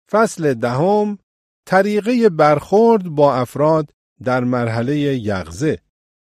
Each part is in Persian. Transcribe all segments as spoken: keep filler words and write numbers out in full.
فصل دهم، طریقه برخورد با افراد در مرحله یقظه.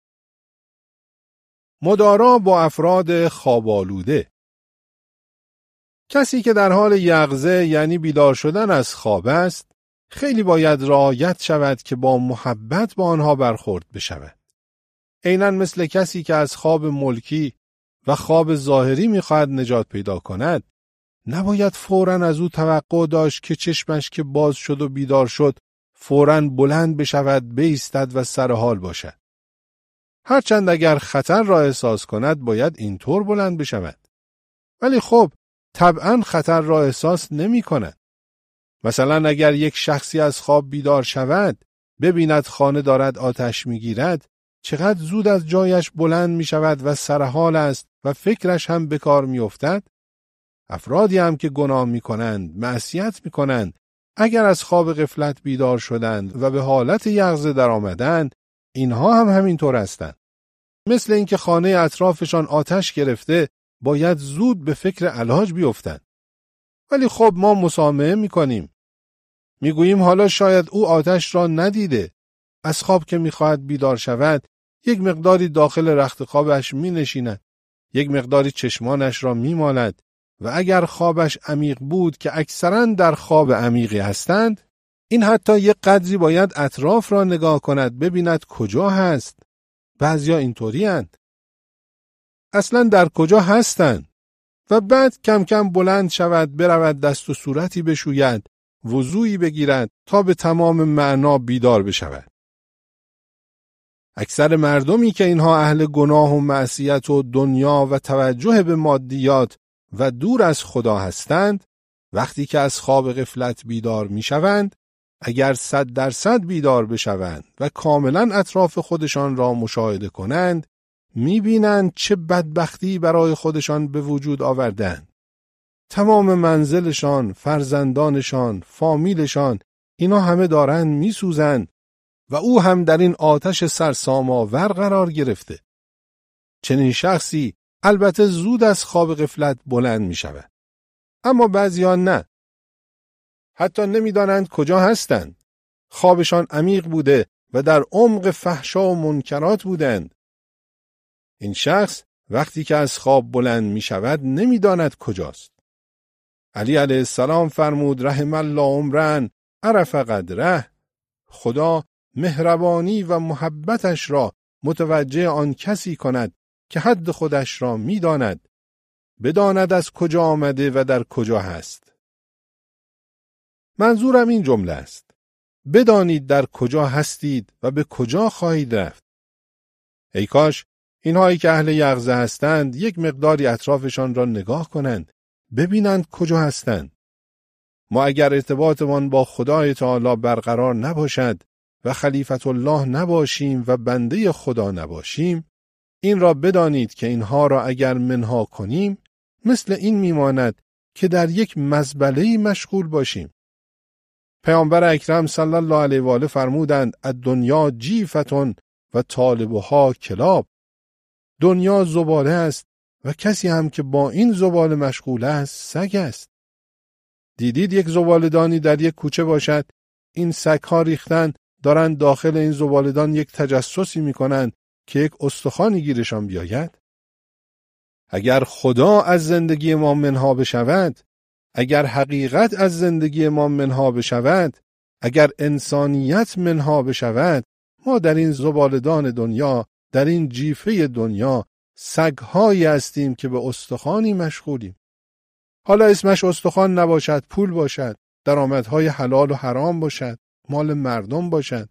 مدارا با افراد خواب‌آلوده. کسی که در حال یقظه یعنی بیدار شدن از خواب است، خیلی باید رعایت شود که با محبت با آنها برخورد بشود. عیناً مثل کسی که از خواب ملکی و خواب ظاهری می‌خواهد نجات پیدا کند، نباید فوراً از او توقع داشت که چشمش که باز شد و بیدار شد، فوراً بلند بشود، بایستد و سر حال باشد. هرچند اگر خطر را احساس کند باید اینطور بلند بشود. ولی خب طبعاً خطر را احساس نمی کند. مثلا اگر یک شخصی از خواب بیدار شود، ببیند خانه دارد آتش می گیرد، چقدر زود از جایش بلند می شود و سر حال است و فکرش هم به کار می افتد. افرادی هم که گناه می کنند، معصیت می کنند، اگر از خواب غفلت بیدار شدند و به حالت یقظه در آمدند، اینها هم همینطور هستند. مثل اینکه خانه اطرافشان آتش گرفته، باید زود به فکر علاج بیفتند. ولی خب ما مسامحه می کنیم. می گوییم حالا شاید او آتش را ندیده. از خواب که می خواهد بیدار شود، یک مقداری داخل رخت خوابش می نشیند. یک مقداری چشمانش را می مالد و اگر خوابش عمیق بود که اکثراً در خواب عمیقی هستند، این حتی یک قدری باید اطراف را نگاه کند ببیند کجا هست. بعضیا اینطوری اند. اصلاً در کجا هستند؟ و بعد کم کم بلند شود، برود دست و صورتی بشوید، وضوئی بگیرد تا به تمام معنا بیدار بشود. اکثر مردمی که اینها اهل گناه و معصیت و دنیا و توجه به مادیات و دور از خدا هستند، وقتی که از خواب غفلت بیدار می شوند، اگر صد درصد بیدار بشوند و کاملا اطراف خودشان را مشاهده کنند، می بینند چه بدبختی برای خودشان به وجود آوردند. تمام منزلشان، فرزندانشان، فامیلشان، اینا همه دارند می سوزند و او هم در این آتش سرسام‌آور قرار گرفته. چنین شخصی البته زود از خواب غفلت بلند می شود. اما بعضیان نه. حتی نمی دانند کجا هستند. خوابشان عمیق بوده و در عمق فحشا و منکرات بودند. این شخص وقتی که از خواب بلند می شود نمی داند کجاست. علی علیه السلام فرمود رحم الله عمرن عرف قدره. خدا مهربانی و محبتش را متوجه آن کسی کند که حد خودش را می داند، بداند از کجا آمده و در کجا هست. منظورم این جمله است: بدانید در کجا هستید و به کجا خواهید رفت. ای کاش اینهایی که اهل یقظه هستند یک مقداری اطرافشان را نگاه کنند، ببینند کجا هستند. ما اگر ارتباطمان با خدای تعالی برقرار نباشد و خلیفت الله نباشیم و بنده خدا نباشیم، این را بدانید که اینها را اگر منها کنیم، مثل این میماند که در یک مزبله‌ای مشغول باشیم. پیامبر اکرم صلی الله علیه و آله فرمودند الدنیا جیفتون و طالبها کلاب. دنیا زباله است و کسی هم که با این زباله مشغول است سگ است. دیدید یک زباله‌دانی در یک کوچه باشد، این سگ‌ها ریختن دارند داخل این زباله‌دان یک تجسسی می‌کنند که یک استخوانی گیرشان بیاید؟ اگر خدا از زندگی ما منها بشود، اگر حقیقت از زندگی ما منها بشود، اگر انسانیت منها بشود، ما در این زباله‌دان دنیا، در این جیفه دنیا، سگ‌هایی هستیم که به استخوانی مشغولیم. حالا اسمش استخوان نباشد، پول باشد، درآمدهای حلال و حرام باشد، مال مردم باشد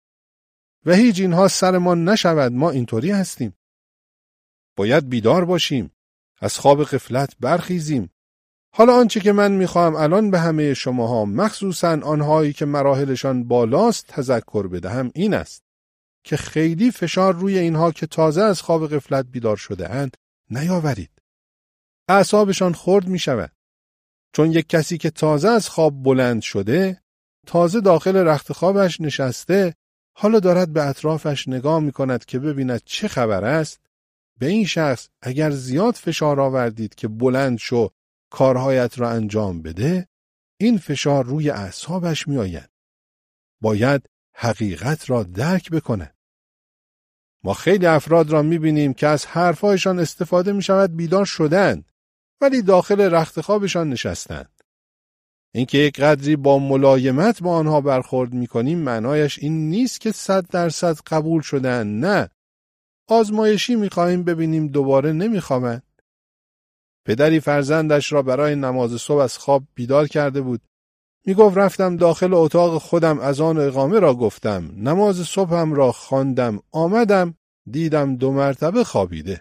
و هیچ اینها سرمان نشود، ما اینطوری هستیم. باید بیدار باشیم، از خواب غفلت برخیزیم. حالا آنچه که من میخواهم الان به همه شماها، مخصوصاً آنهایی که مراحلشان بالاست، تذکر بدهم این است که خیلی فشار روی اینها که تازه از خواب غفلت بیدار شده اند نیاورید. اعصابشان خرد می شود. چون یک کسی که تازه از خواب بلند شده، تازه داخل رخت خوابش نشسته، حالا دارد به اطرافش نگاه می کند که ببیند چه خبر است. به این شخص اگر زیاد فشار آوردید که بلند شو کارهایت را انجام بده، این فشار روی اعصابش می آید. باید حقیقت را درک بکنه. ما خیلی افراد را می بینیم که از حرفایشان استفاده می شود بیدار شدند، ولی داخل رخت خوابشان نشستند. اینکه یک قدری با ملایمت با آنها برخورد می کنیم معنایش این نیست که صد درصد قبول شدن. نه. آزمایشی می خواهیم ببینیم دوباره نمی خوابند. پدری فرزندش را برای نماز صبح از خواب بیدار کرده بود. می گفت رفتم داخل اتاق خودم اذان اقامه را گفتم. نماز صبحم را خواندم. آمدم دیدم دو مرتبه خوابیده.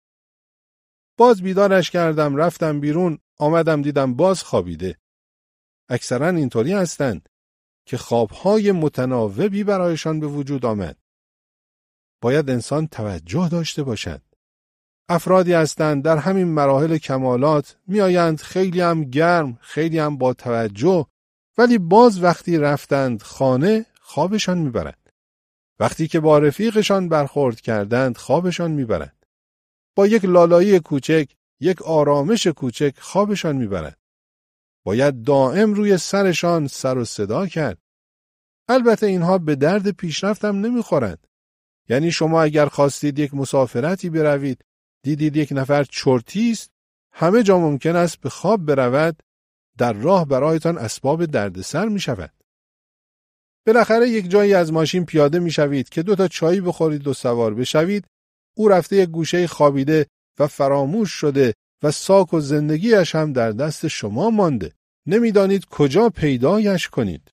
باز بیدارش کردم، رفتم بیرون، آمدم دیدم باز خوابیده. اکثرا اینطوری هستند که خوابهای متناوبی برایشان به وجود آمد. باید انسان توجه داشته باشد. افرادی هستند در همین مراحل کمالات میآیند خیلی هم گرم، خیلی هم با توجه، ولی باز وقتی رفتند خانه خوابشان میبرند. وقتی که با رفیقشان برخورد کردند خوابشان میبرند. با یک لالایی کوچک، یک آرامش کوچک خوابشان میبرند. باید دائم روی سرشان سر و صدا کرد. البته اینها به درد پیشرفتم نمیخورند. یعنی شما اگر خواستید یک مسافرتی بروید، دیدید یک نفر چرتی است، همه جا ممکن است به خواب برود، در راه برایتان اسباب دردسر می شود. بالاخره یک جایی از ماشین پیاده می شوید که دو تا چایی بخورید و سوار بشوید، او رفته یک گوشه خوابیده و فراموش شده و ساک و زندگیش هم در دست شما مانده. نمیدانید کجا پیدایش کنید.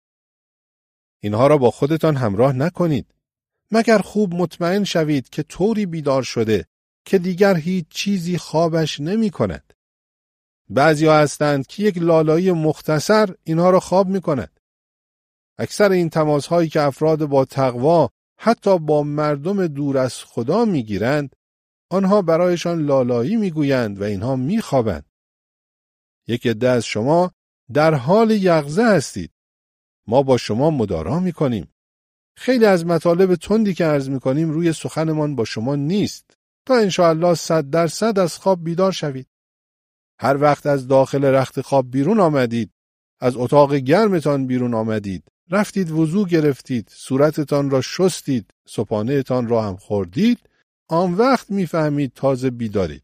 اینها را با خودتان همراه نکنید. مگر خوب مطمئن شوید که طوری بیدار شده که دیگر هیچ چیزی خوابش نمی کند. بعضی ها هستند که یک لالایی مختصر اینها را خواب می کند. اکثر این تماس هایی که افراد با تقوا حتی با مردم دور از خدا می گیرند، آنها برایشان لالایی می گویند و اینها می خوابند. یک عده از شما در حال یقظه هستید. ما با شما مدارا می کنیم. خیلی از مطالب تندی که عرض می کنیم روی سخنمان با شما نیست تا انشاءالله صد درصد از خواب بیدار شوید. هر وقت از داخل رخت خواب بیرون آمدید، از اتاق گرمتان بیرون آمدید، رفتید وضو گرفتید، صورتتان را شستید، صبحانهتان را هم خوردید، آن وقت میفهمید تازه بیدارید.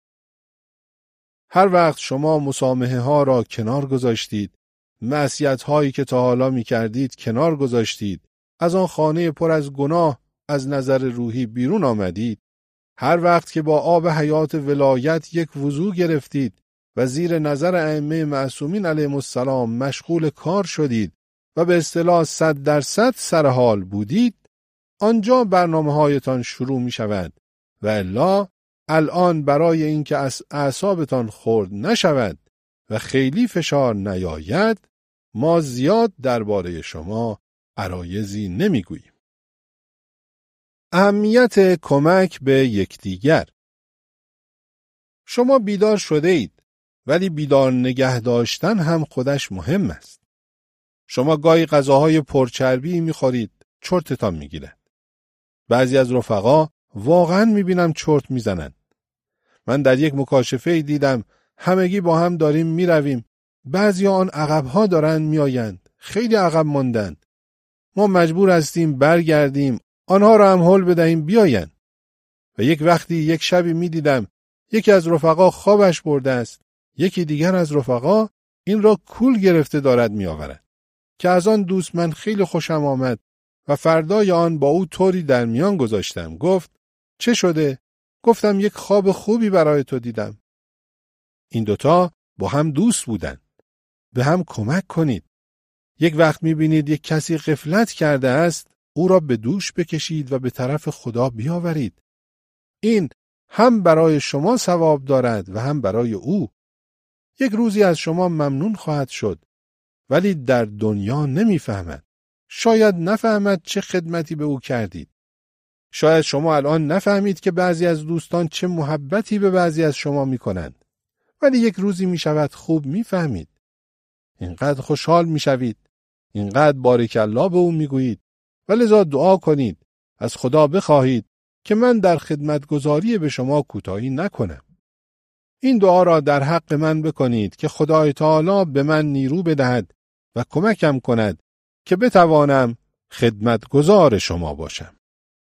هر وقت شما مسامحه ها را کنار گذاشتید، معصیت هایی که تا حالا می کردید کنار گذاشتید، از آن خانه پر از گناه از نظر روحی بیرون آمدید، هر وقت که با آب حیات ولایت یک وضو گرفتید و زیر نظر ائمه معصومین علیهم السلام مشغول کار شدید و به اصطلاح صد درصد سر حال بودید، آنجا برنامه هایتان شروع می شود و الا الان برای اینکه اعصابتان خرد نشود و خیلی فشار نیاید، ما زیاد درباره شما عرایضی نمیگوییم. اهمیت کمک به یکدیگر. شما بیدار شده اید، ولی بیدار نگه داشتن هم خودش مهم است. شما گاهی غذاهای پرچربی میخورید، چرتتان میگیرد. بعضی از رفقا واقعا میبینم چرت میزنند. من در یک مکاشفه دیدم همگی با هم داریم میرویم، بعضی آن عقبها دارند میآیند، خیلی عقب ماندند. ما مجبور هستیم برگردیم، آنها را هم هل بدهیم بیایند. و یک وقتی یک شبی میدیدم یکی از رفقا خوابش برده است، یکی دیگر از رفقا این را کول گرفته دارد میآورد که از آن دوست من خیلی خوشم آمد و فردای آن با او طوری در میان گذاشتم. گفت چه شده؟ گفتم یک خواب خوبی برای تو دیدم. این دوتا با هم دوست بودند. به هم کمک کنید. یک وقت میبینید یک کسی غفلت کرده است، او را به دوش بکشید و به طرف خدا بیاورید. این هم برای شما ثواب دارد و هم برای او. یک روزی از شما ممنون خواهد شد، ولی در دنیا نمیفهمد. شاید نفهمد چه خدمتی به او کردید. شاید شما الان نفهمید که بعضی از دوستان چه محبتی به بعضی از شما میکنند، ولی یک روزی میشود خوب میفهمید. اینقدر خوشحال میشوید، اینقدر بارک الله به او میگویید و لذا دعا کنید، از خدا بخواهید که من در خدمتگزاری به شما کوتاهی نکنم. این دعا را در حق من بکنید که خدای تعالی به من نیرو بدهد و کمکم کند که بتوانم خدمتگزار شما باشم.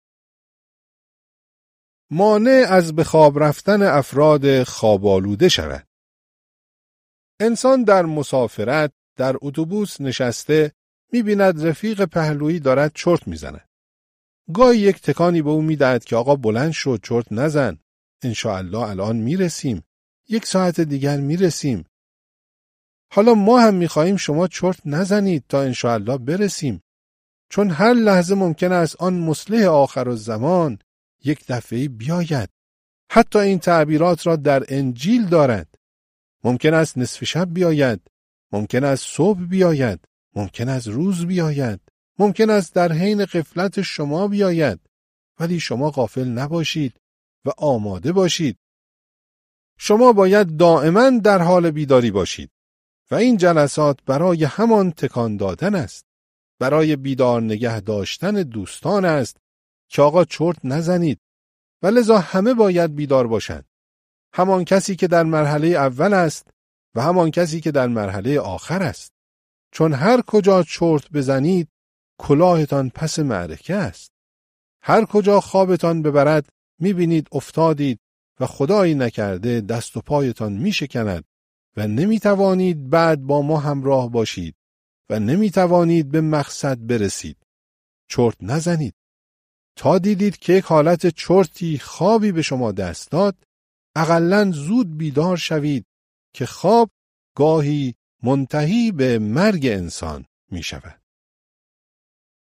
مانع از به خواب رفتن افراد خواب آلوده شود. انسان در مسافرت در اتوبوس نشسته می‌بیند رفیق پهلویی دارد چرت می‌زند. گاهی یک تکانی به او می‌دهد که آقا بلند شو، چرت نزن. انشاءالله الان میرسیم. یک ساعت دیگر میرسیم. حالا ما هم می‌خواهیم شما چرت نزنید تا انشاءالله برسیم. چون هر لحظه ممکن است آن مصلح آخرالزمان یک دفعه بیاید. حتی این تعبیرات را در انجیل دارد. ممکن است نصف شب بیاید. ممکن است صبح بیاید. ممکن است روز بیاید. ممکن است در حین غفلت شما بیاید. ولی شما غافل نباشید و آماده باشید. شما باید دائما در حال بیداری باشید و این جلسات برای همان تکان دادن است. برای بیدار نگه داشتن دوستان است که آقا چرت نزنید و لذا همه باید بیدار باشند. همان کسی که در مرحله اول است و همان کسی که در مرحله آخر است. چون هر کجا چرت بزنید کلاهتان پس معرکه است. هر کجا خوابتان ببرد میبینید افتادید و خدایی نکرده دست و پایتان میشکند و نمیتوانید بعد با ما همراه باشید و نمیتوانید به مقصد برسید. چرت نزنید. تا دیدید که یک حالت چرتی خوابی به شما دست داد، اقلن زود بیدار شوید که خواب گاهی منتهی به مرگ انسان می شود.